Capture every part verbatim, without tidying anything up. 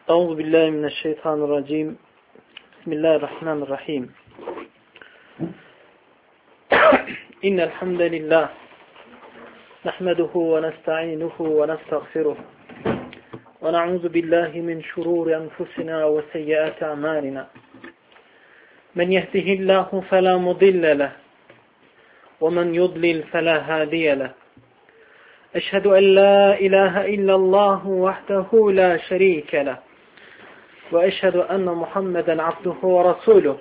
Euzu billahi mineşşeytanirracim. Bismillahirrahmanirrahim. İnnel hamdalillah nahmeduhu ve nestainuhu ve nestağfiruh. Ve na'uzu billahi min şururi enfusina ve seyyiati a'malina. Men yehdihillahu fela mudille leh ve men yudlil fela hadiye leh. Eşhedü en la ilahe illallah vahdehu la şerike leh. Ve eşhedü enne Muhammeden abduhu ve rasuluh.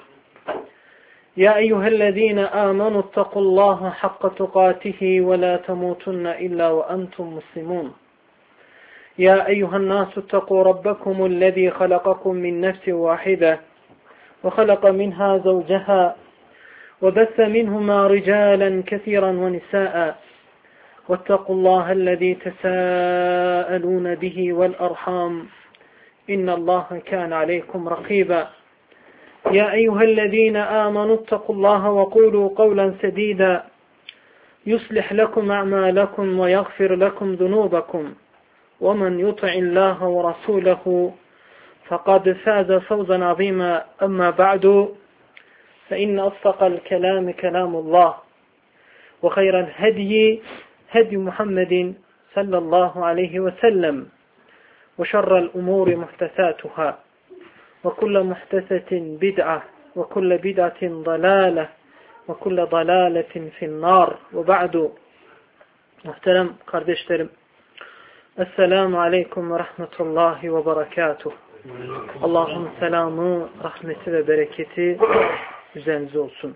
Ya eyyühellezine amenu ittakullaha hakka tukatihi ve la temutunne illa ve entum muslimun. Ya eyyühennâsu ittakû rabbekumullezî halakakum min nefsin vâhide ve halaka minhâ zavceha ve besse minhumâ ricâlen kesiran ve nisâ'a. واتقوا الله الذي تساءلون به والأرحام إن الله كان عليكم رقيبا يا أيها الذين آمنوا اتقوا الله وقولوا قولا سديدا يصلح لكم أعمالكم ويغفر لكم ذنوبكم ومن يطع الله ورسوله فقد فاز فوزا عظيما أما بعد فإن أصدق الكلام كلام الله وخير الهدي هدي محمد صلى الله عليه وسلم وشر الأمور محدثاتها وكل محدثة بدعة وكل بدعة ضلالة وكل ضلالة في النار وبعد. Muhterem kardeşlerim, Esselamu Aleyküm ve Rahmetullahi ve Berekatuh. Allah'ın selamı, rahmeti ve bereketi üzerinize olsun.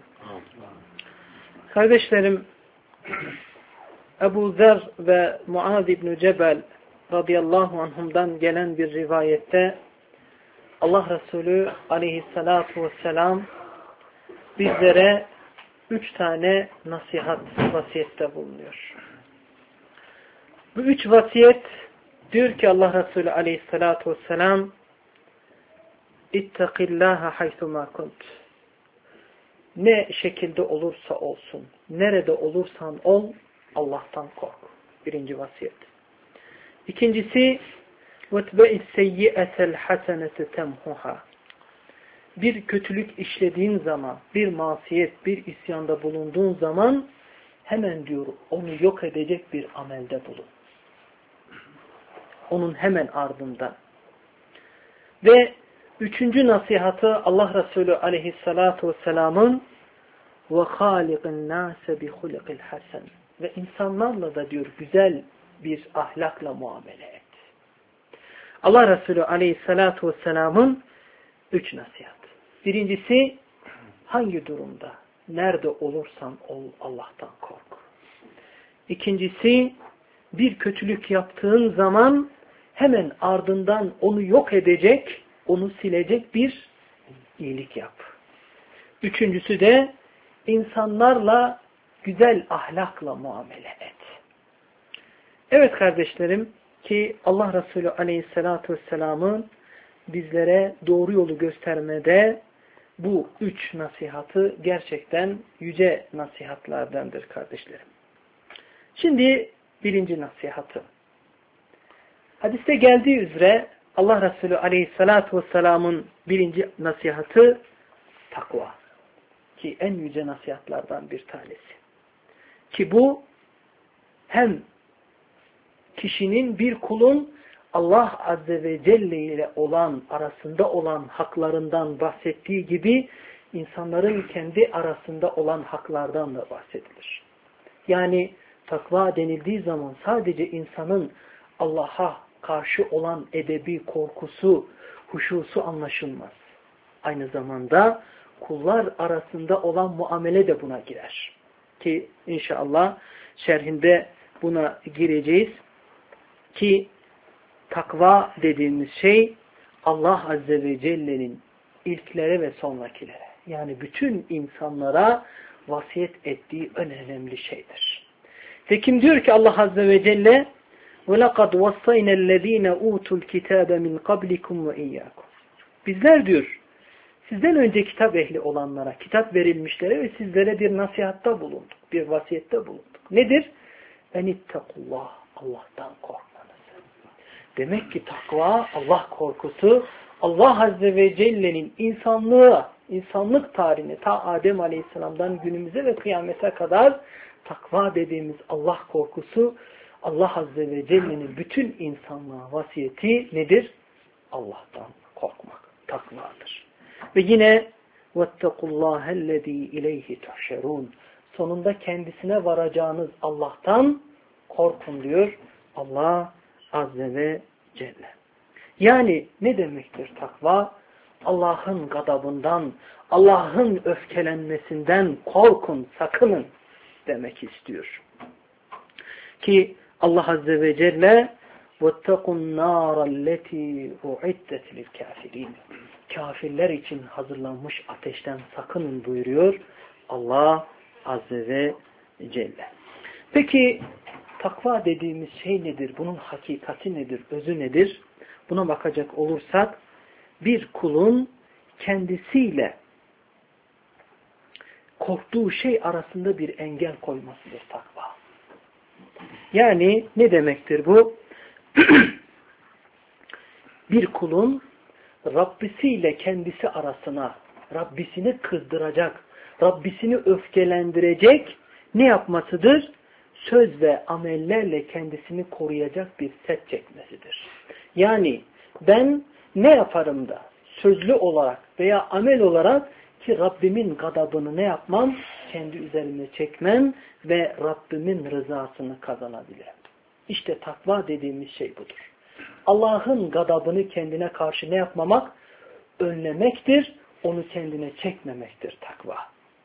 Kardeşlerim, Ebu Zer ve Muaz İbn-i Cebel radıyallahu anhumdan gelen bir rivayette Allah Resulü aleyhissalatu vesselam bizlere üç tane nasihat, vasiyette bulunuyor. Bu üç vasiyet diyor ki Allah Resulü aleyhissalatu vesselam İttakillâhe haythumâ kunt. Ne şekilde olursa olsun, nerede olursan ol, Allah'tan kork. Birinci vasiyet. İkincisi وَتْبَئِ السَّيِّئَةَ الْحَسَنَةِ تَمْهُهَا. Bir kötülük işlediğin zaman, bir masiyet, bir isyanda bulunduğun zaman hemen diyor onu yok edecek bir amelde bulun. Onun hemen ardından. Ve üçüncü nasihatı Allah Resulü aleyhissalatu vesselamın وَخَالِقِ النَّاسَ بِخُلِقِ الْحَسَنِ. Ve insanlarla da diyor güzel bir ahlakla muamele et. Allah Resulü aleyhissalatu vesselamın üç nasihat. Birincisi, hangi durumda, nerede olursan ol, Allah'tan kork. İkincisi, bir kötülük yaptığın zaman hemen ardından onu yok edecek, onu silecek bir iyilik yap. Üçüncüsü de insanlarla güzel ahlakla muamele et. Evet kardeşlerim, ki Allah Resulü aleyhissalatu vesselamın bizlere doğru yolu göstermede bu üç nasihatı gerçekten yüce nasihatlardandır kardeşlerim. Şimdi birinci nasihatı. Hadiste geldiği üzere Allah Resulü aleyhissalatu vesselamın birinci nasihatı takva. Ki en yüce nasihatlardan bir tanesi. Ki bu hem kişinin, bir kulun Allah Azze ve Celle ile olan, arasında olan haklarından bahsettiği gibi insanların kendi arasında olan haklardan da bahsedilir. Yani takva denildiği zaman sadece insanın Allah'a karşı olan edebi, korkusu, huşusu anlaşılmaz. Aynı zamanda kullar arasında olan muamele de buna girer. Ki inşallah şerhinde buna gireceğiz. Ki takva dediğimiz şey Allah Azze ve Celle'nin ilklere ve sonrakilere, yani bütün insanlara vasiyet ettiği en önemli şeydir. Tekim diyor ki Allah Azze ve Celle وَلَقَدْ وَصَّيْنَا الَّذ۪ينَ اُوتُوا الْكِتَابَ مِنْ قَبْلِكُمْ وَاِيَّاكُمْ. Bizler diyor, sizden önce kitap ehli olanlara, kitap verilmişlere ve sizlere bir nasihatta bulunduk, bir vasiyette bulunduk. Nedir? اَنِتَّقُوا اللّٰهِ. Allah'tan korkmanız. Demek ki takva, Allah korkusu, Allah Azze ve Celle'nin insanlığa, insanlık tarihine, ta Adem Aleyhisselam'dan günümüze ve kıyamete kadar takva dediğimiz Allah korkusu, Allah Azze ve Celle'nin bütün insanlığa vasiyeti nedir? Allah'tan korkmak, takvadır. Ve yine وَاتَّقُوا اللّٰهَ الَّذ۪ي اِلَيْهِ تُحْشَرُونَ sonunda kendisine varacağınız Allah'tan korkun diyor Allah Azze ve Celle. Yani ne demektir takva? Allah'ın gadabından, Allah'ın öfkelenmesinden korkun, sakının demek istiyor. Ki Allah Azze ve Celle وَاتَّقُوا النَّارَ الَّتِي اُعِدَّتْ لِلْكَافِرِينَ kafirler için hazırlanmış ateşten sakının buyuruyor Allah Azze ve Celle. Peki takva dediğimiz şey nedir? Bunun hakikati nedir? Özü nedir? Buna bakacak olursak bir kulun kendisiyle korktuğu şey arasında bir engel koymasıdır takva. Yani ne demektir bu? Bir kulun Rabbisiyle kendisi arasına, Rabbisini kızdıracak, Rabbisini öfkelendirecek ne yapmasıdır? Söz ve amellerle kendisini koruyacak bir set çekmesidir. Yani ben ne yaparım da sözlü olarak veya amel olarak ki Rabbimin gadabını ne yapmam? Kendi üzerime çekmem ve Rabbimin rızasını kazanabilirim. İşte takva dediğimiz şey budur. Allah'ın gadabını kendine karşı ne yapmamak? Önlemektir. Onu kendine çekmemektir takva.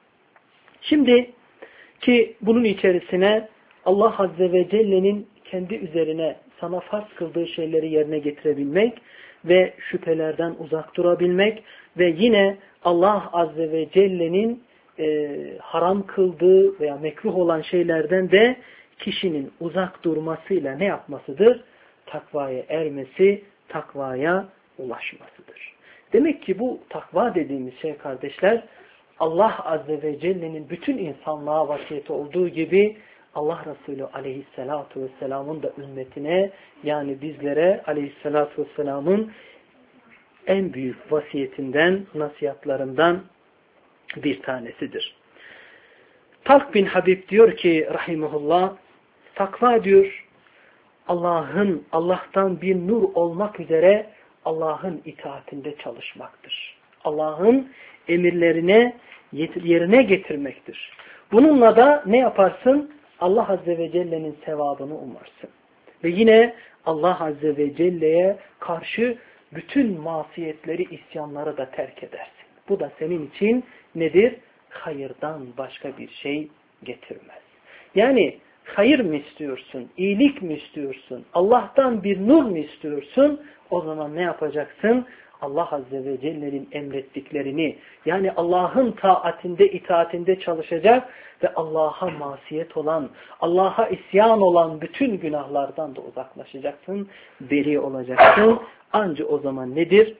Şimdi ki bunun içerisine Allah Azze ve Celle'nin kendi üzerine sana farz kıldığı şeyleri yerine getirebilmek ve şüphelerden uzak durabilmek ve yine Allah Azze ve Celle'nin e, haram kıldığı veya mekruh olan şeylerden de kişinin uzak durmasıyla ne yapmasıdır? Takvaya ermesi, takvaya ulaşmasıdır. Demek ki bu takva dediğimiz şey kardeşler, Allah Azze ve Celle'nin bütün insanlığa vasiyeti olduğu gibi Allah Resulü Aleyhisselatü Vesselam'ın da ümmetine yani bizlere Aleyhisselatü Vesselam'ın en büyük vasiyetinden, nasihatlarından bir tanesidir. Talk bin Habib diyor ki rahimahullah, takva diyor Allah'ın, Allah'tan bir nur olmak üzere Allah'ın itaatinde çalışmaktır. Allah'ın emirlerine yerine getirmektir. Bununla da ne yaparsın? Allah Azze ve Celle'nin sevabını umarsın. Ve yine Allah Azze ve Celle'ye karşı bütün masiyetleri, isyanları da terk edersin. Bu da senin için nedir? Hayırdan başka bir şey getirmez. Yani hayır mı istiyorsun? İyilik mi istiyorsun? Allah'tan bir nur mu istiyorsun? O zaman ne yapacaksın? Allah Azze ve Celle'nin emrettiklerini yani Allah'ın taatinde, itaatinde çalışacak ve Allah'a masiyet olan, Allah'a isyan olan bütün günahlardan da uzaklaşacaksın, beri olacaksın. Ancak o zaman nedir?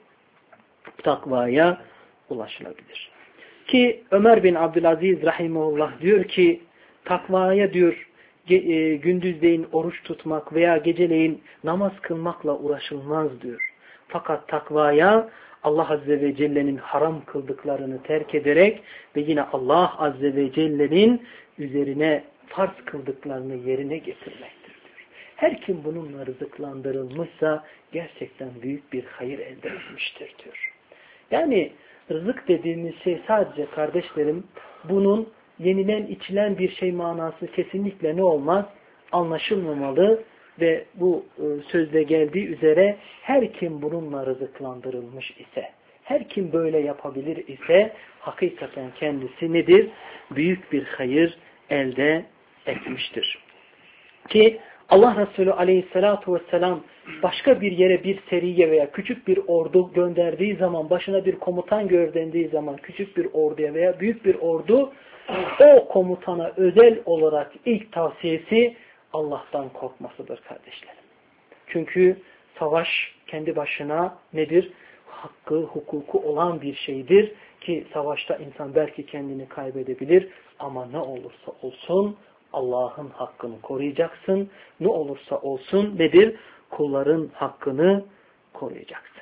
Takvaya ulaşılabilir. Ki Ömer bin Abdülaziz rahimahullah diyor ki takvaya diyor gündüzleyin oruç tutmak veya geceleyin namaz kılmakla uğraşılmaz diyor. Fakat takvaya Allah Azze ve Celle'nin haram kıldıklarını terk ederek ve yine Allah Azze ve Celle'nin üzerine farz kıldıklarını yerine getirmektir diyor. Her kim bununla rızıklandırılmışsa gerçekten büyük bir hayır elde etmiştir diyor. Yani rızık dediğimiz şey sadece kardeşlerim bunun yenilen içilen bir şey manası kesinlikle ne olmaz? Anlaşılmamalı. Ve bu sözde geldiği üzere her kim bununla rızıklandırılmış ise, her kim böyle yapabilir ise hakikaten kendisi nedir? Büyük bir hayır elde etmiştir. Ki Allah Resulü Aleyhisselatü Vesselam başka bir yere bir seriye veya küçük bir ordu gönderdiği zaman, başına bir komutan gönderdiği zaman küçük bir orduya veya büyük bir ordu, o komutana özel olarak ilk tavsiyesi Allah'tan korkmasıdır kardeşlerim. Çünkü savaş kendi başına nedir? Hakkı, hukuku olan bir şeydir ki savaşta insan belki kendini kaybedebilir ama ne olursa olsun Allah'ın hakkını koruyacaksın. Ne olursa olsun nedir? kulların hakkını koruyacaksın.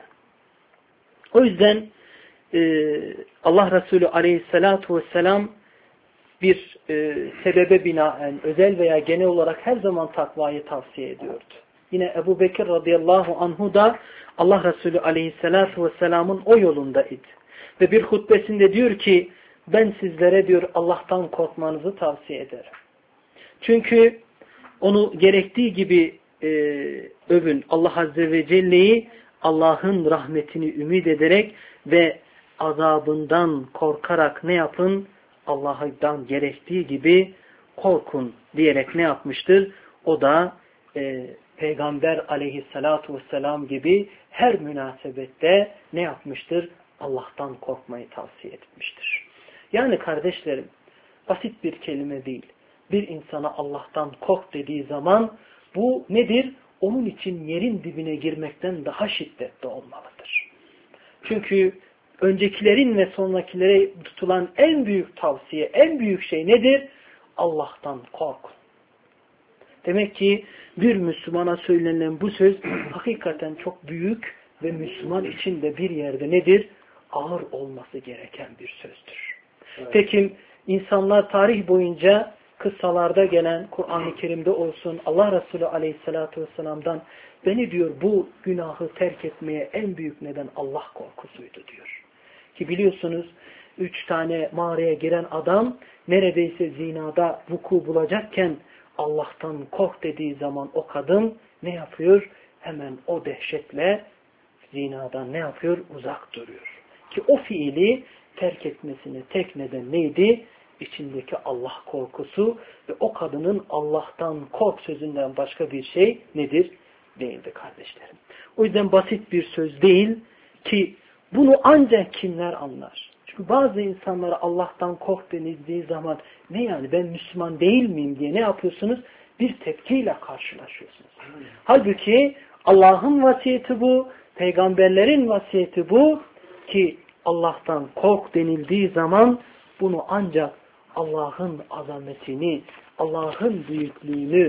O yüzden e, Allah Resulü aleyhissalatu vesselam bir e, sebebe binaen özel veya genel olarak her zaman takvayı tavsiye ediyordu. Yine Ebu Bekir radıyallahu anhu da Allah Resulü aleyhissalatu vesselamın o yolundaydı. Ve bir hutbesinde diyor ki ben sizlere diyor Allah'tan korkmanızı tavsiye ederim. Çünkü onu gerektiği gibi e, övün. Allah Azze ve Celle'yi Allah'ın rahmetini ümit ederek ve azabından korkarak ne yapın? Allah'tan gerektiği gibi korkun diyerek ne yapmıştır? O da e, Peygamber aleyhissalatu vesselam gibi her münasebette ne yapmıştır? Allah'tan korkmayı tavsiye etmiştir. Yani kardeşlerim basit bir kelime değil. Bir insana Allah'tan kork dediği zaman bu nedir? Onun için yerin dibine girmekten daha şiddetli olmalıdır. Çünkü öncekilerin ve sonrakilere tutulan en büyük tavsiye, en büyük şey nedir? Allah'tan korkun. Demek ki bir Müslümana söylenen bu söz hakikaten çok büyük ve Müslüman için de bir yerde nedir? Ağır olması gereken bir sözdür. Evet. Peki insanlar tarih boyunca kıssalarda gelen Kur'an-ı Kerim'de olsun Allah Resulü aleyhissalatu vesselam'dan beni diyor bu günahı terk etmeye en büyük neden Allah korkusuydu diyor. Ki biliyorsunuz üç tane mağaraya giren adam neredeyse zinada vuku bulacakken Allah'tan kork dediği zaman o kadın ne yapıyor? Hemen o dehşetle zinadan ne yapıyor? Uzak duruyor. Ki o fiili terk etmesine tek neden neydi? İçindeki Allah korkusu ve o kadının Allah'tan kork sözünden başka bir şey nedir? Değildi kardeşlerim. O yüzden basit bir söz değil ki bunu ancak kimler anlar? Çünkü bazı insanlara Allah'tan kork denildiği zaman ne yani ben Müslüman değil miyim diye ne yapıyorsunuz? Bir tepkiyle karşılaşıyorsunuz. Halbuki Allah'ın vasiyeti bu, peygamberlerin vasiyeti bu ki Allah'tan kork denildiği zaman bunu ancak Allah'ın azametini, Allah'ın büyüklüğünü,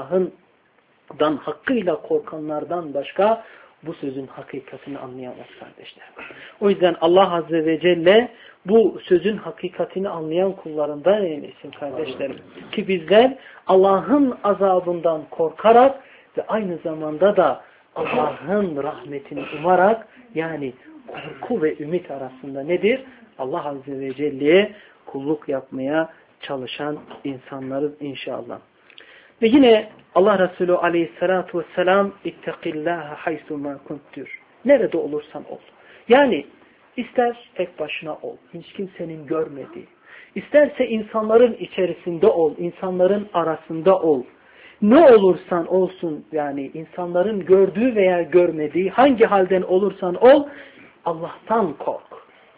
Allah'ından hakkıyla korkanlardan başka bu sözün hakikatini anlayamaz kardeşler. O yüzden Allah Azze ve Celle bu sözün hakikatini anlayan kullarından eylesin kardeşlerim. Ki bizler Allah'ın azabından korkarak ve aynı zamanda da Allah'ın rahmetini umarak yani korku ve ümit arasında nedir? Allah Azze ve Celle'ye kulluk yapmaya çalışan insanlarız inşallah. Ve yine Allah Resulü aleyhissalatu vesselam ittakillâhe haysumâ kuntur. Nerede olursan ol. Yani ister tek başına ol. Hiç kimsenin görmediği. İsterse insanların içerisinde ol. İnsanların arasında ol. Ne olursan olsun yani insanların gördüğü veya görmediği hangi halden olursan ol Allah'tan kork.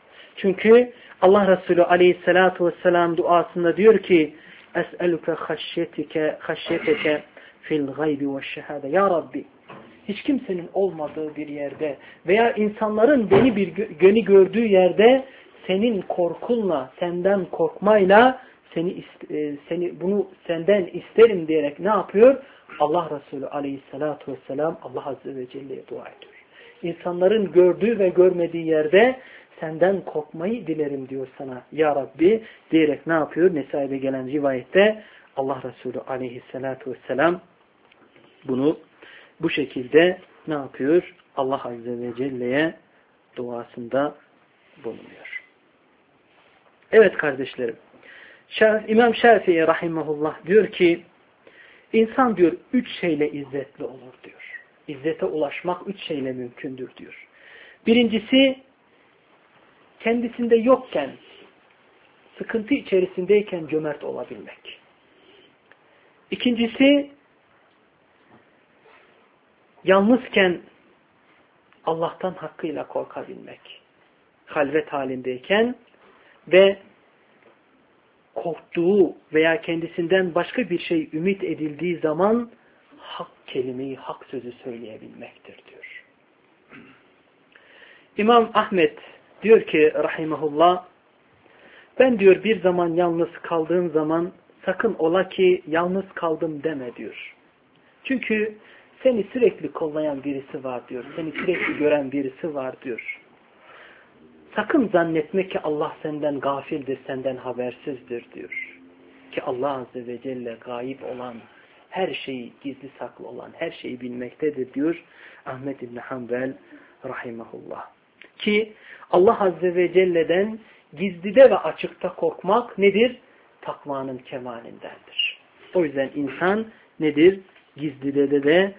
Çünkü Allah Resulü aleyhissalatu vesselam duasında diyor ki Es'eluke haşyetike haşyeteke fil gaybi ve şehade. Ya Rabbi hiç kimsenin olmadığı bir yerde veya insanların beni bir gönü gördüğü yerde senin korkunla, senden korkmayla seni seni bunu senden isterim diyerek ne yapıyor? Allah Resulü aleyhissalatu vesselam Allah Azze ve Celle'ye dua ediyor. İnsanların gördüğü ve görmediği yerde senden korkmayı dilerim diyor sana ya Rabbi diyerek ne yapıyor? Nesai'de gelen rivayette Allah Resulü aleyhissalatu vesselam bunu bu şekilde ne yapıyor? Allah Azze ve Celle'ye duasında bulunuyor. Evet kardeşlerim. İmam Şafii rahimahullah diyor ki insan diyor üç şeyle izzetli olur diyor. İzzete ulaşmak üç şeyle mümkündür diyor. Birincisi kendisinde yokken, sıkıntı içerisindeyken cömert olabilmek. İkincisi, yalnızken Allah'tan hakkıyla korkabilmek. Halvet halindeyken ve korktuğu veya kendisinden başka bir şey ümit edildiği zaman hak kelimeyi, hak sözü söyleyebilmektir diyor. İmam Ahmet diyor ki rahimahullah ben diyor bir zaman yalnız kaldığım zaman sakın ola ki yalnız kaldım deme diyor. Çünkü seni sürekli kollayan birisi var diyor. Seni sürekli gören birisi var diyor. Sakın zannetme ki Allah senden gafildir, senden habersizdir diyor. Ki Allah Azze ve Celle gayip olan, her şeyi gizli saklı olan, her şeyi bilmektedir diyor Ahmed İbni Hanbel rahimahullah. Ki Allah Azze ve Celle'den gizlide ve açıkta korkmak nedir? Takvanın kemalindendir. O yüzden insan nedir? Gizlide de, de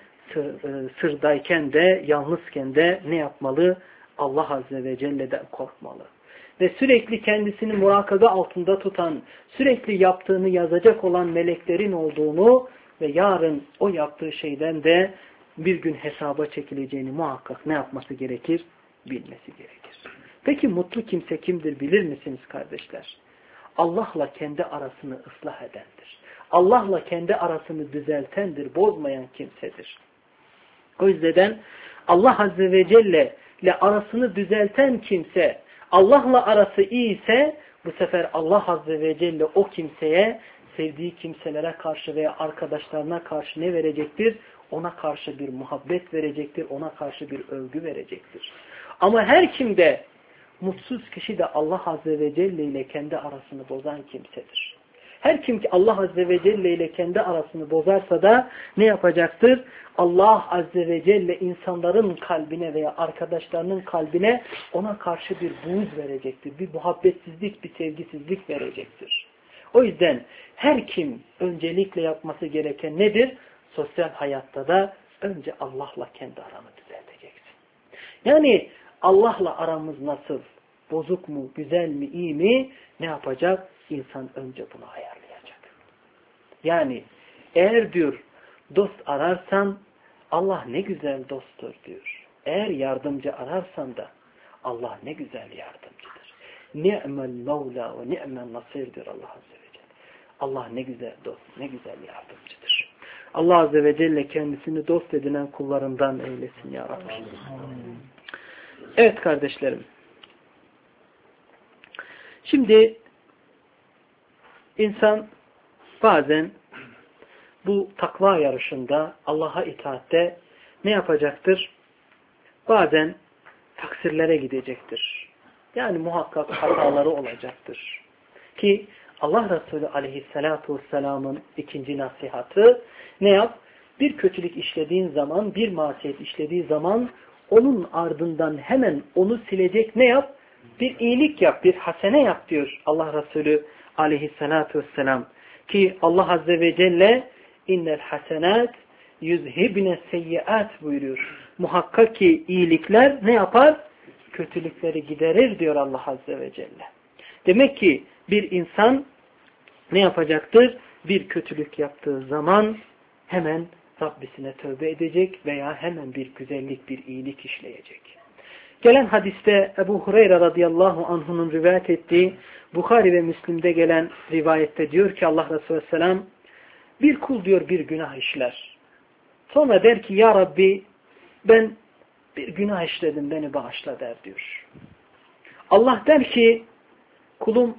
sırdayken de, yalnızken de ne yapmalı? Allah Azze ve Celle'den korkmalı. Ve sürekli kendisini murakabe altında tutan, sürekli yaptığını yazacak olan meleklerin olduğunu ve yarın o yaptığı şeyden de bir gün hesaba çekileceğini muhakkak ne yapması gerekir? Bilmesi gerekir. Peki mutlu kimse kimdir bilir misiniz kardeşler? Allah'la kendi arasını ıslah edendir. Allah'la kendi arasını düzeltendir, bozmayan kimsedir. O yüzden Allah Azze ve Celle ile arasını düzelten kimse, Allah'la arası iyi ise bu sefer Allah Azze ve Celle o kimseye sevdiği kimselere karşı veya arkadaşlarına karşı ne verecektir? Ona karşı bir muhabbet verecektir, ona karşı bir övgü verecektir. Ama her kimde mutsuz kişi de Allah Azze ve Celle ile kendi arasını bozan kimsedir. Her kim ki Allah Azze ve Celle ile kendi arasını bozarsa da ne yapacaktır? Allah Azze ve Celle insanların kalbine veya arkadaşlarının kalbine ona karşı bir buğz verecektir. Bir muhabbetsizlik, bir sevgisizlik verecektir. O yüzden her kim öncelikle yapması gereken nedir? Sosyal hayatta da önce Allah'la kendi aranı düzelteceksin. Yani Allah'la aramız nasıl? Bozuk mu, güzel mi, iyi mi? Ne yapacak? İnsan önce bunu ayarlayacak. Yani eğer diyor dost ararsan Allah ne güzel dosttur diyor. Eğer yardımcı ararsan da Allah ne güzel yardımcıdır. Ni'mel mevla ve ni'mel nasirdir Allah Azze ve Celle. Allah ne güzel dost, ne güzel yardımcıdır. Allah Azze ve Celle kendisini dost edinen kullarından eylesin ya Rabbi. Evet kardeşlerim. Şimdi insan bazen bu takva yarışında Allah'a itaatte ne yapacaktır? Bazen taksirlere gidecektir. Yani muhakkak hataları olacaktır. Ki Allah Resulü aleyhissalatu vesselamın ikinci nasihatı ne yap? Bir kötülük işlediğin zaman, bir masiyet işlediği zaman onun ardından hemen onu silecek ne yap? Bir iyilik yap, bir hasene yap diyor Allah Resulü aleyhissalatu vesselam. Ki Allah Azze ve Celle innel hasenat yüzhibne seyyiat buyuruyor. Muhakkak ki iyilikler ne yapar? Kötülükleri giderir diyor Allah Azze ve Celle. Demek ki bir insan ne yapacaktır? Bir kötülük yaptığı zaman hemen Rabbisine tövbe edecek veya hemen bir güzellik, bir iyilik işleyecek. Gelen hadiste Ebu Hureyre radıyallahu anh'unun rivayet ettiği Bukhari ve Müslim'de gelen rivayette diyor ki Allah Resulü Aleyhisselam bir kul diyor bir günah işler. Sonra der ki ya Rabbi ben bir günah işledim beni bağışla der diyor. Allah der ki kulum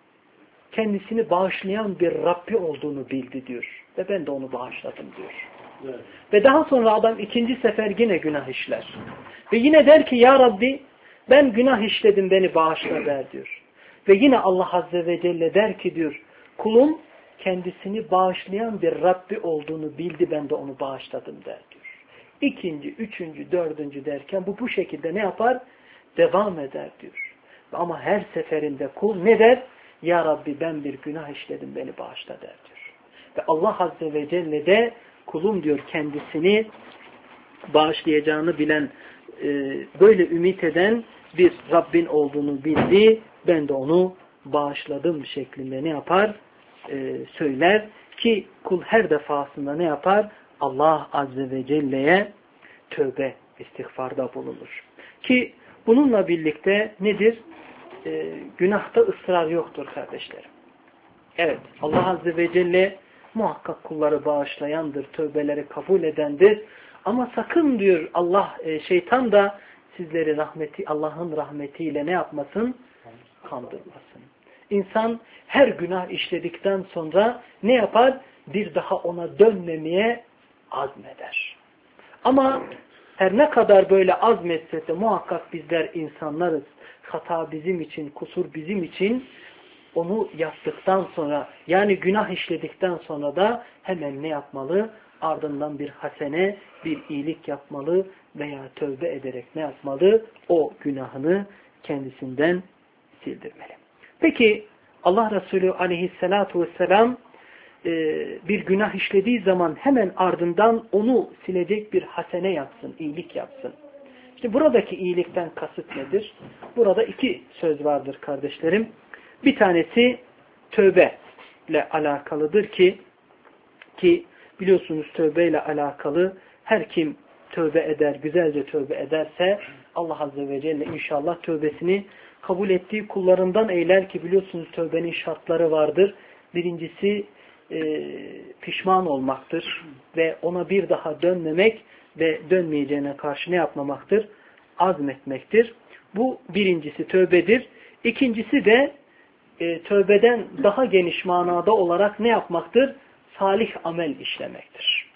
kendisini bağışlayan bir Rabbi olduğunu bildi diyor. Ve ben de onu bağışladım diyor. Evet. Ve daha sonra adam ikinci sefer yine günah işler. Ve yine der ki ya Rabbi ben günah işledim beni bağışla der diyor. Ve yine Allah Azze ve Celle der ki diyor kulum kendisini bağışlayan bir Rabbi olduğunu bildi ben de onu bağışladım der diyor. İkinci, üçüncü, dördüncü derken bu bu şekilde ne yapar? Devam eder diyor. Ama her seferinde kul ne der? Ya Rabbi ben bir günah işledim beni bağışla der diyor. Ve Allah Azze ve Celle de kulum diyor kendisini bağışlayacağını bilen, e, böyle ümit eden bir Rabbin olduğunu bildi. Ben de onu bağışladım şeklinde ne yapar? E, söyler ki kul her defasında ne yapar? Allah Azze ve Celle'ye tövbe, istiğfarda bulunur. Ki bununla birlikte nedir? E, günahta ısrar yoktur kardeşlerim. Evet, Allah Azze ve Celle muhakkak kulları bağışlayandır, tövbeleri kabul edendir. Ama sakın diyor Allah, e, şeytan da sizleri rahmeti, Allah'ın rahmetiyle ne yapmasın? Kandırmasın. İnsan her günah işledikten sonra ne yapar? Bir daha ona dönmemeye azmeder. Ama her ne kadar böyle azmetse de muhakkak bizler insanlarız. Hata bizim için, kusur bizim için. Onu yaptıktan sonra, yani günah işledikten sonra da hemen ne yapmalı? Ardından bir hasene, bir iyilik yapmalı veya tövbe ederek ne yapmalı? O günahını kendisinden sildirmeli. Peki Allah Resulü aleyhissalatu vesselam bir günah işlediği zaman hemen ardından onu silecek bir hasene yapsın, iyilik yapsın. İşte buradaki iyilikten kasıt nedir? Burada iki söz vardır kardeşlerim. Bir tanesi tövbe ile alakalıdır ki ki biliyorsunuz tövbe ile alakalı her kim tövbe eder, güzelce tövbe ederse Allah Azze ve Celle inşallah tövbesini kabul ettiği kullarından eyler ki biliyorsunuz tövbenin şartları vardır. Birincisi e, pişman olmaktır ve ona bir daha dönmemek ve dönmeyeceğine karşı ne yapmamaktır? Azmetmektir. Bu birincisi tövbedir. İkincisi de e, tövbeden daha geniş manada olarak ne yapmaktır? Salih amel işlemektir.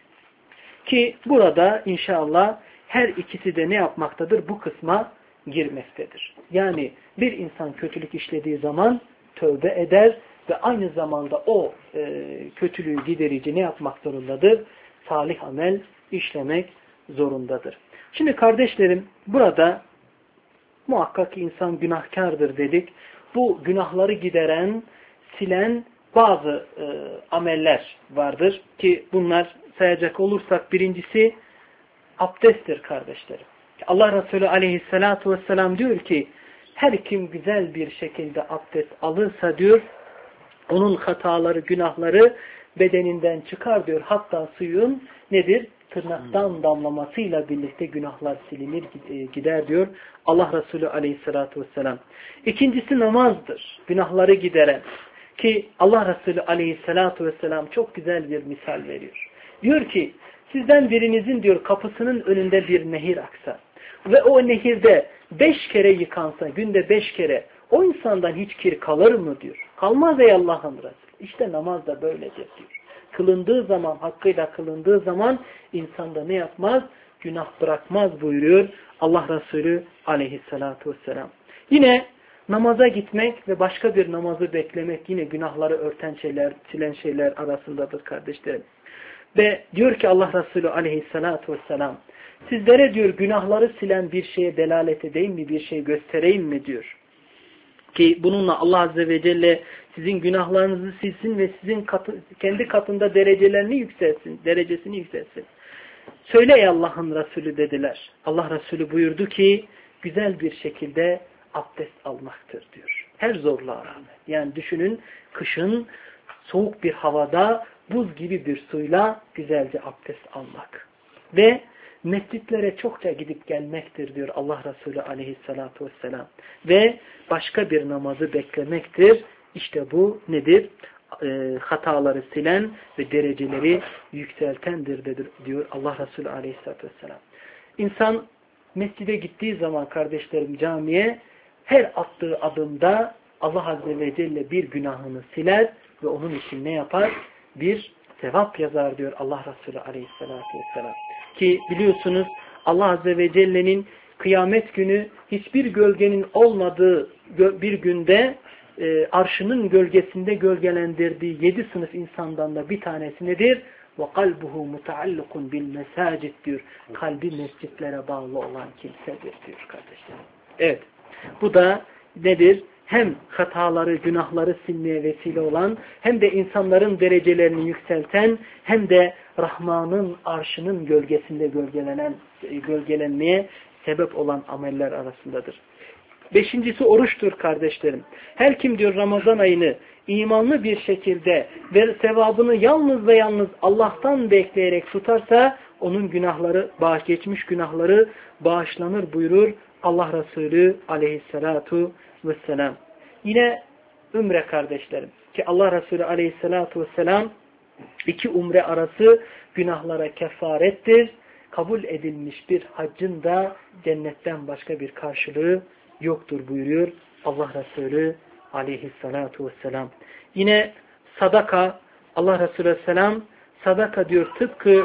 Ki burada inşallah her ikisi de ne yapmaktadır? Bu kısma girmektedir. Yani bir insan kötülük işlediği zaman tövbe eder ve aynı zamanda o e, kötülüğü giderici ne yapmak zorundadır? Salih amel işlemek zorundadır. Şimdi kardeşlerim burada muhakkak insan günahkardır dedik. Bu günahları gideren, silen bazı e, ameller vardır ki bunlar sayacak olursak birincisi abdesttir kardeşlerim. Allah Resulü aleyhissalatu vesselam diyor ki her kim güzel bir şekilde abdest alırsa diyor onun hataları, günahları bedeninden çıkar diyor. Hatta suyun nedir? Tırnaktan damlamasıyla birlikte günahlar silinir gider diyor Allah Resulü aleyhissalatu vesselam. İkincisi namazdır. Günahları gideren. Ki Allah Resulü aleyhissalatu vesselam çok güzel bir misal veriyor. Diyor ki sizden birinizin diyor kapısının önünde bir nehir aksa ve o nehirde beş kere yıkansa, günde beş kere o insandan hiç kir kalır mı diyor. Kalmaz ey Allah'ın Resulü. İşte namaz da böyledir diyor. Kılındığı zaman, hakkıyla kılındığı zaman insanda ne yapmaz? Günah bırakmaz buyuruyor Allah Resulü aleyhissalatu vesselam. Yine namaza gitmek ve başka bir namazı beklemek yine günahları örten şeyler, silen şeyler arasındadır kardeşlerim. Ve diyor ki Allah Resulü aleyhissalatu vesselam sizlere diyor günahları silen bir şeye delalet edeyim mi, bir şey göstereyim mi diyor. Ki bununla Allah Azze ve Celle sizin günahlarınızı silsin ve sizin katı, kendi katında derecelerini yükselsin, derecesini yükselsin. Söyle ey Allah'ın Resulü dediler. Allah Resulü buyurdu ki güzel bir şekilde abdest almaktır diyor. Her zorluğa rağmen. Yani düşünün kışın soğuk bir havada buz gibi bir suyla güzelce abdest almak. Ve mescitlere çokça gidip gelmektir diyor Allah Resulü aleyhissalatu vesselam. Ve başka bir namazı beklemektir. İşte bu nedir? E, hataları silen ve dereceleri yükseltendir diyor Allah Resulü aleyhissalatu vesselam. İnsan mescide gittiği zaman kardeşlerim camiye her attığı adımda Allah Azze ve Celle bir günahını siler ve onun için ne yapar? Bir sevap yazar diyor Allah Resulü aleyhissalatu vesselam. Ki biliyorsunuz Allah Azze ve Celle'nin kıyamet günü hiçbir gölgenin olmadığı bir günde e, arşının gölgesinde gölgelendirdiği yedi sınıf insandan da bir tanesi nedir? وَقَلْبُهُ مُتَعَلِّقٌ بِالْمَسَاجِدِ diyor. Kalbi mescitlere bağlı olan kimsedir diyor kardeşlerim. Evet. Bu da nedir? Hem hataları, günahları silmeye vesile olan, hem de insanların derecelerini yükselten, hem de Rahman'ın arşının gölgesinde gölgelenen, gölgelenmeye sebep olan ameller arasındadır. Beşincisi oruçtur kardeşlerim. Her kim diyor Ramazan ayını imanlı bir şekilde ve sevabını yalnız ve yalnız Allah'tan bekleyerek tutarsa onun günahları, bağış geçmiş günahları bağışlanır buyurur Allah Resulü aleyhissalatu vesselam. Yine umre kardeşlerim. Ki Allah Resulü aleyhissalatu vesselam iki umre arası günahlara kefarettir. Kabul edilmiş bir haccın da cennetten başka bir karşılığı yoktur buyuruyor Allah Resulü aleyhissalatu vesselam. Yine sadaka, Allah Resulü aleyhisselam sadaka diyor tıpkı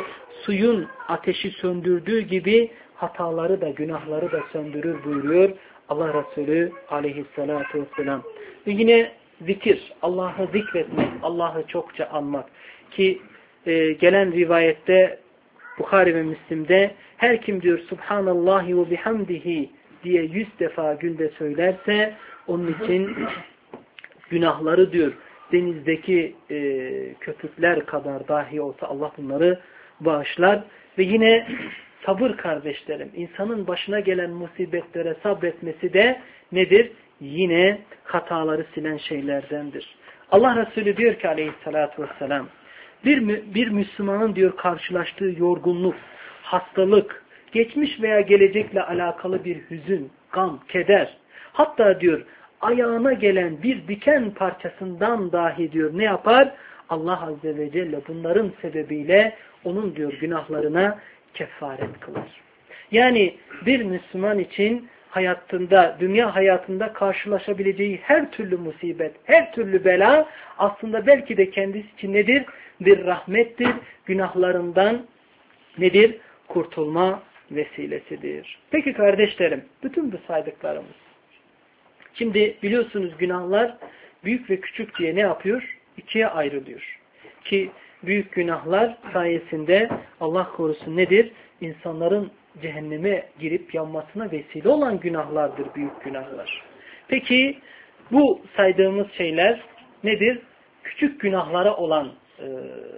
suyun ateşi söndürdüğü gibi hataları da günahları da söndürür buyuruyor Allah Resulü aleyhissalatu vesselam. Ve yine zikir, Allah'ı zikretmek, Allah'ı çokça anmak. Ki e, gelen rivayette Bukhari ve Müslim'de her kim diyor Subhanallahi ve bihamdihi diye yüz defa günde söylerse onun için günahları diyor denizdeki e, köpükler kadar dahi olsa Allah bunları bağışlar. Ve yine sabır kardeşlerim, insanın başına gelen musibetlere sabretmesi de nedir? Yine hataları silen şeylerdendir. Allah Resulü diyor ki aleyhissalatü vesselam, bir, bir Müslümanın diyor karşılaştığı yorgunluk, hastalık, geçmiş veya gelecekle alakalı bir hüzün, gam, keder, hatta diyor ayağına gelen bir diken parçasından dahi diyor ne yapar? Allah Azze ve Celle bunların sebebiyle onun diyor günahlarına kefaret kılar. Yani bir Müslüman için hayatında, dünya hayatında karşılaşabileceği her türlü musibet, her türlü bela aslında belki de kendisi için nedir? Bir rahmettir. Günahlarından nedir? Kurtulma vesilesidir. Peki kardeşlerim, bütün bu saydıklarımız. Şimdi biliyorsunuz günahlar büyük ve küçük diye ne yapıyor? İkiye ayrılıyor. Ki büyük günahlar sayesinde Allah korusun nedir? İnsanların cehenneme girip yanmasına vesile olan günahlardır büyük günahlar. Peki bu saydığımız şeyler nedir? Küçük günahlara olan e,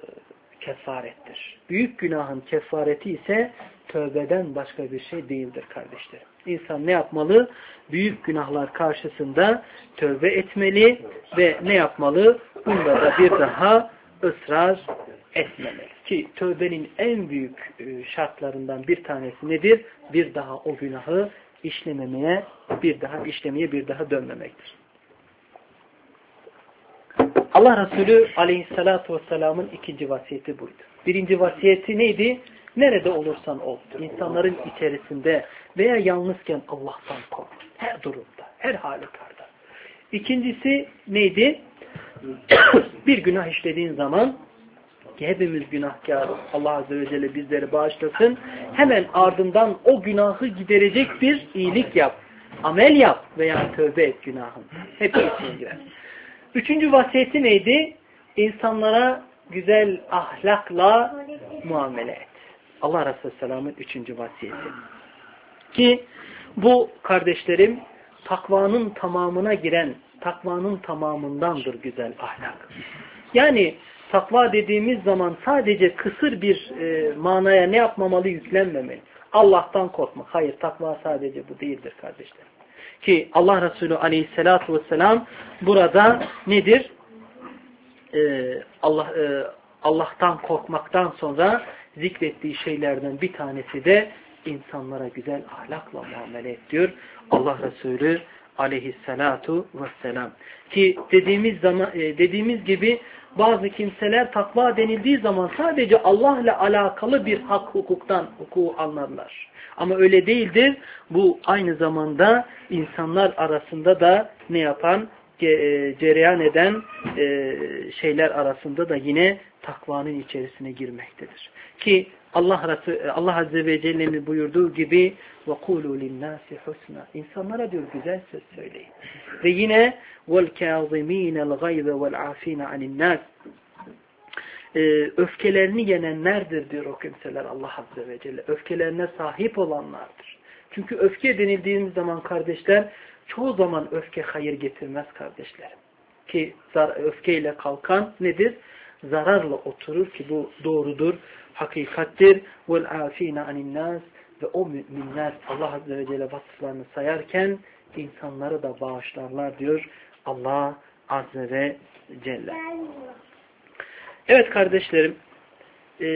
kefarettir. Büyük günahın kefareti ise tövbeden başka bir şey değildir kardeşlerim. İnsan ne yapmalı? Büyük günahlar karşısında tövbe etmeli ve ne yapmalı? Bunda da bir daha ısrar etmemeli. Ki tövbenin en büyük şartlarından bir tanesi nedir? Bir daha o günahı işlememeye, bir daha işlemeye, bir daha dönmemektir. Allah Resulü aleyhissalatu vesselamın ikinci vasiyeti buydu. Birinci vasiyeti neydi? Nerede olursan ol, insanların içerisinde veya yalnızken Allah'tan kork. Her durumda, her halükarda. İkincisi neydi? Bir günah işlediğin zaman ki hepimiz günahkar, Allah Azze ve Celle bizleri bağışlasın. Hemen ardından o günahı giderecek bir iyilik yap. Amel yap veya tövbe et günahın. Hepsi için girer. Üçüncü vasiyeti neydi? İnsanlara güzel ahlakla muamele et. Allah Resulü Selam'ın üçüncü vasiyeti. Ki bu kardeşlerim takvanın tamamına giren, takvanın tamamındandır güzel ahlak. Yani takva dediğimiz zaman sadece kısır bir e, manaya ne yapmamalı, yüklenmemeli. Allah'tan korkmak. Hayır, takva sadece bu değildir kardeşlerim. Ki Allah Resulü aleyhissalatu vesselam burada nedir? Ee, Allah e, Allah'tan korkmaktan sonra zikrettiği şeylerden bir tanesi de insanlara güzel ahlakla muamele et diyor Allah Resulü aleyhissalatu vesselam. Ki dediğimiz zaman e, dediğimiz gibi bazı kimseler takva denildiği zaman sadece Allah ile alakalı bir hak hukuktan hukuku anlarlar. Ama öyle değildir. Bu aynı zamanda insanlar arasında da ne yapan, cereyan eden şeyler arasında da yine takvanın içerisine girmektedir. Ki Allah Allah Azze ve Celle'nin buyurduğu gibi وَقُولُوا لِلنَّاسِ حُسْنًا İnsanlara diyor güzel söz söyleyin. Ve yine وَالْكَاظِم۪ينَ الْغَيْظَ وَالْعَاف۪ينَ عَنِ النَّاسِ Öfkelerini yenenlerdir diyor o kimseler Allah Azze ve Celle. Öfkelerine sahip olanlardır. Çünkü öfke denildiğimiz zaman kardeşler çoğu zaman öfke hayır getirmez kardeşlerim. Ki öfkeyle kalkan nedir? Zararla oturur ki bu doğrudur, hakikattir. وَالْعَاف۪ينَ عَنِ النَّاسِ Ve o müminler Allah Azze ve Celle vasıflarını sayarken insanları da bağışlarlar diyor Allah Azze ve Celle. Evet kardeşlerim, e,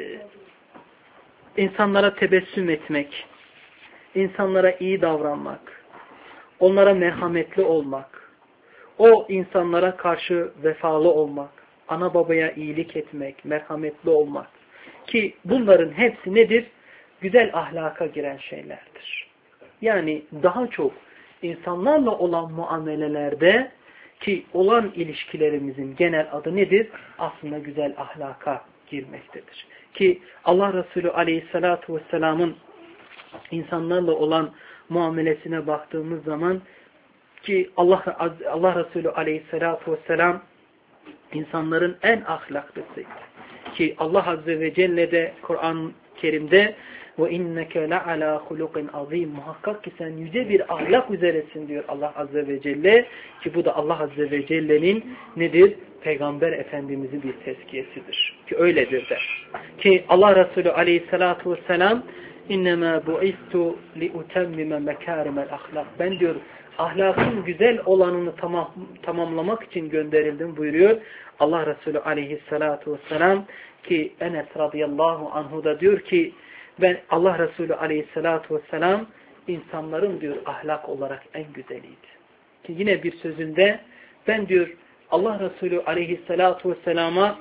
insanlara tebessüm etmek, insanlara iyi davranmak, onlara merhametli olmak, o insanlara karşı vefalı olmak, ana babaya iyilik etmek, merhametli olmak ki bunların hepsi nedir? Güzel ahlaka giren şeylerdir. Yani daha çok insanlarla olan muamelelerde ki olan ilişkilerimizin genel adı nedir? Aslında güzel ahlaka girmektedir. Ki Allah Resulü Aleyhisselatü Vesselam'ın insanlarla olan muamelesine baktığımız zaman ki Allah Allah Resulü Aleyhisselatü Vesselam insanların en ahlaklısıydı. Ki Allah Azze ve Celle de Kur'an-ı Kerim'de ve inneke le'alâ hulukin azîm, muhakkak ki sen yüce bir ahlak üzeresin diyor Allah Azze ve Celle. Ki bu da Allah Azze ve Celle'nin nedir? Peygamber Efendimiz'in bir tezkiyesidir. Ki öyledir de. Ki Allah Resulü Aleyhisselatü Vesselam innemâ bu'istu li'utemmime mekârimel ahlak. Ben diyor ahlakın güzel olanını tamam, tamamlamak için gönderildim buyuruyor Allah Resulü Aleyhisselatü Vesselam. Ki Enes radıyallahu anhu da diyor ki ben Allah Resulü Aleyhisselatü Vesselam insanların diyor ahlak olarak en güzeliydi. Ki yine bir sözünde ben diyor Allah Resulü Aleyhisselatü Vesselam'a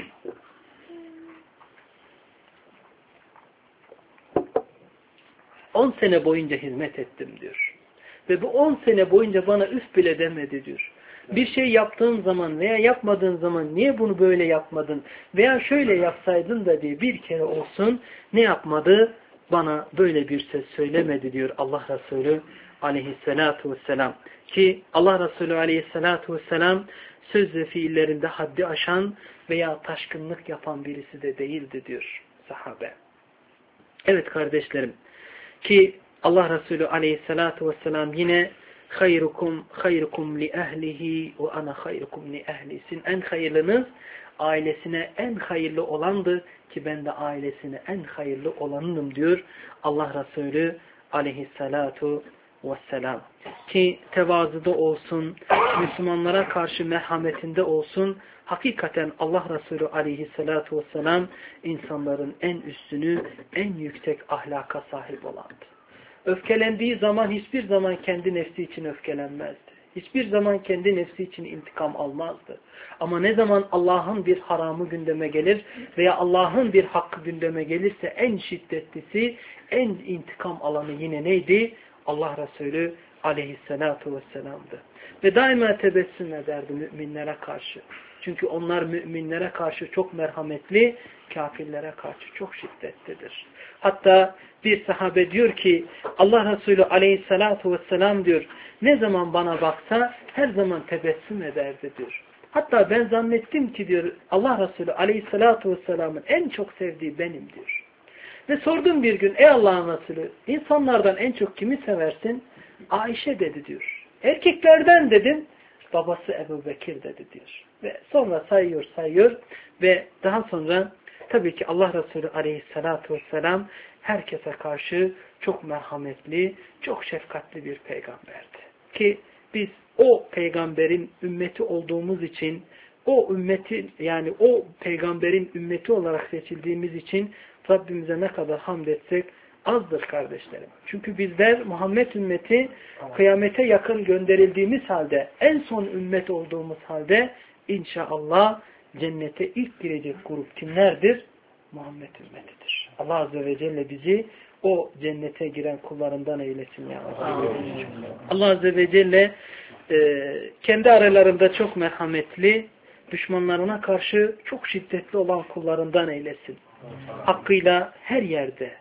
on sene boyunca hizmet ettim diyor. Ve bu on sene boyunca bana üf bile demedi diyor. Bir şey yaptığın zaman veya yapmadığın zaman niye bunu böyle yapmadın veya şöyle yapsaydın da diye bir kere olsun ne yapmadı? Bana böyle bir söz söylemedi diyor Allah Resulü Aleyhisselatü Vesselam. Ki Allah Resulü Aleyhisselatü Vesselam söz ve fiillerinde haddi aşan veya taşkınlık yapan birisi de değildi diyor sahabe. Evet kardeşlerim. Ki Allah Resulü Aleyhisselatü Vesselam yine hayrukum hayrukum li ehlihi ve ana hayrukum li ehli. Sizin en hayırlınız ailesine en hayırlı olandı ki ben de ailesine en hayırlı olanım diyor Allah Resulü Aleyhisselatü Vesselam. Ki tevazuda olsun, Müslümanlara karşı merhametinde olsun, hakikaten Allah Resulü Aleyhisselatü Vesselam insanların en üstünü, en yüksek ahlaka sahip olandı. Öfkelendiği zaman hiçbir zaman kendi nefsi için öfkelenmezdi. Hiçbir zaman kendi nefsi için intikam almazdı. Ama ne zaman Allah'ın bir haramı gündeme gelir veya Allah'ın bir hakkı gündeme gelirse en şiddetlisi, en intikam alanı yine neydi? Allah Resulü Aleyhisselatü Vesselam'dı. Ve daima tebessüm ederdi müminlere karşı. Çünkü onlar müminlere karşı çok merhametli, kafirlere karşı çok şiddetlidir. Hatta bir sahabe diyor ki Allah Resulü Aleyhisselatü Vesselam diyor ne zaman bana baksa her zaman tebessüm ederdi diyor. Hatta ben zannettim ki diyor Allah Resulü Aleyhisselatü Vesselam'ın en çok sevdiği benim diyor. Ve sordum bir gün ey Allah'ın Resulü insanlardan en çok kimi seversin? Ayşe dedi diyor. Erkeklerden dedim babası Ebu Bekir dedi diyor. Ve sonra sayıyor sayıyor ve daha sonra tabii ki Allah Resulü Aleyhisselatü Vesselam herkese karşı çok merhametli, çok şefkatli bir peygamberdi. Ki biz o peygamberin ümmeti olduğumuz için, o ümmetin yani o peygamberin ümmeti olarak seçildiğimiz için Rabbimize ne kadar hamd etsek azdır kardeşlerim. Çünkü bizler Muhammed ümmeti kıyamete yakın gönderildiğimiz halde, en son ümmet olduğumuz halde inşallah cennete ilk girecek grup kimlerdir? Muhammed ümmetidir. Allah Azze ve Celle bizi o cennete giren kullarından eylesin ya Rabbi. Allah Azze ve Celle e, kendi aralarında çok merhametli, düşmanlarına karşı çok şiddetli olan kullarından eylesin. Hakkıyla her yerde,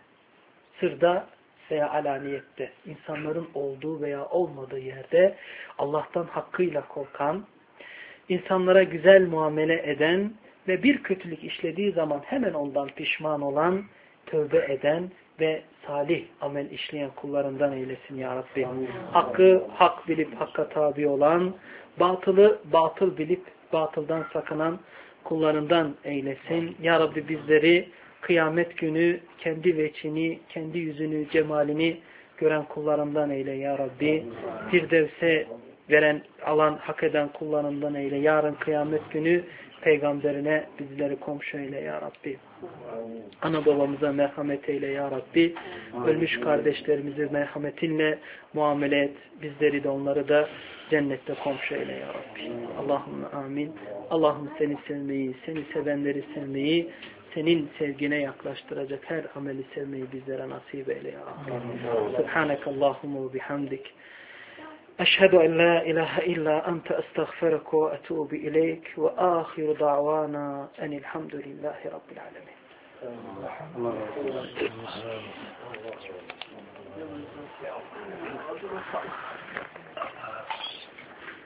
sırda veya alaniyette, insanların olduğu veya olmadığı yerde Allah'tan hakkıyla korkan, insanlara güzel muamele eden ve bir kötülük işlediği zaman hemen ondan pişman olan, tövbe eden ve salih amel işleyen kullarından eylesin ya Rabbi. Hakkı hak bilip hakka tabi olan, batılı batıl bilip batıldan sakınan kullarından eylesin. Ya Rabbi bizleri kıyamet günü kendi veçini, kendi yüzünü, cemalini gören kullarından eyle ya Rabbi. Firdevs'e veren, alan, hak eden kullarından eyle. Yarın kıyamet günü peygamberine bizleri komşu eyle ya Rabbi. Ana babamıza merhamet eyle ya Rabbi. Ölmüş kardeşlerimizi merhametinle muamele et. Bizleri de onları da cennette komşu eyle ya Rabbi. Allahümme amin. Allah'ım seni sevmeyi, seni sevenleri sevmeyi, senin sevgine yaklaştıracak her ameli sevmeyi bizlere nasip eyle ya Rabbi. Subhaneke Allahümme ve bihamdik. أشهد أن لا إله إلا أنت أستغفرك وأتوب إليك وآخر دعوانا أن الحمد لله رب العالمين. الله